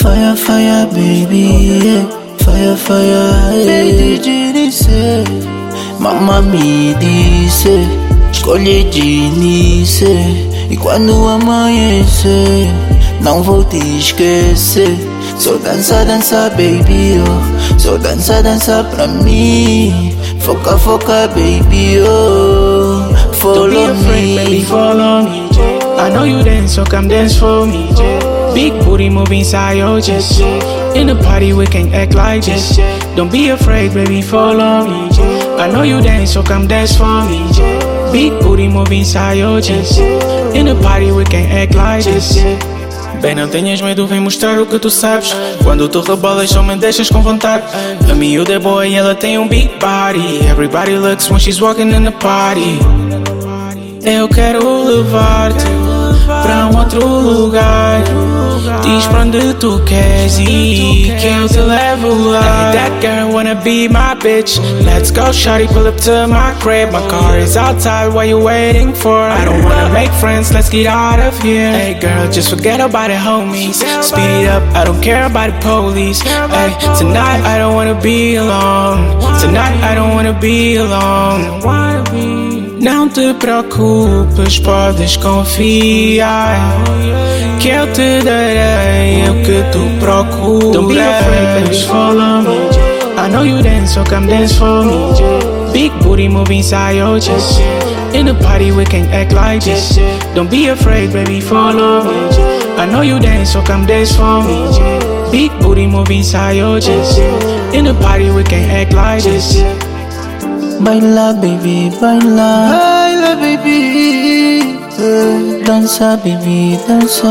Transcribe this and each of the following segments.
Fire, fire, baby, yeah. Fire, fire, yeah. Disse, mamma me disse, escolhe de nice. E quando amanhecer, não vou te esquecer. Só dança, dança, baby, oh. Só dança, dança pra mim. Foca, foca, baby, oh. Follow Don't be afraid, baby, follow me. I know you dance, so come dance for me. Big booty move inside your chest. In the party we can act like this. Don't be afraid, baby, follow me. I know you dance, so come dance for me. Big booty move inside your chest. In the party we can act like this. Bem, não tenhas medo, vem mostrar o que tu sabes. Quando tu rebolas só me deixas com vontade. A miúda é boa e ela tem big body. Everybody looks when she's walking in the party. Eu quero levar-te pra outro lugar. Diz pra onde tu queres ir, que eu te levo lá. Hey, that girl wanna be my bitch. Let's go, shawty, pull up to my crib. My car is outside, what you waiting for? I don't wanna make friends, let's get out of here. Hey girl, just forget about the homies. Speed it up, I don't care about the police. Hey, tonight I don't wanna be alone. Tonight I don't wanna be alone. Não te preocupes, podes confiar que eu te darei o que tu procuras. Don't be afraid, baby, follow me. I know you dance, so come dance for me. Big booty move inside your chest. In the party we can act like this. Don't be afraid, baby, follow me. I know you dance, so come dance for me. Big booty move inside your chest. In the party we can act like this. Baila, baby, baila. Baila, baby. Dança, baby, dança.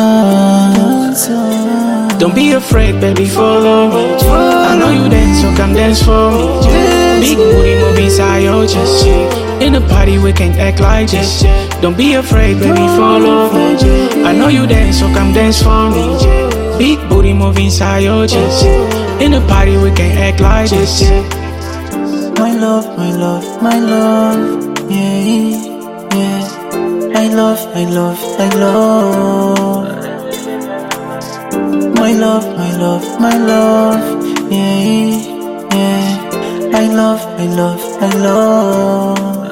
Don't be afraid, baby, follow me. I know you dance, so come dance for me. Big booty move inside your chest. In the party we can act like this. Don't be afraid, baby, follow me. I know you dance, so come dance for me. Big booty move inside your chest. In the party we can act like this. My love, my love, my love, yeah, yeah. I love, I love, I love. My love, my love, my love, yeah, yeah. I love, I love, I love.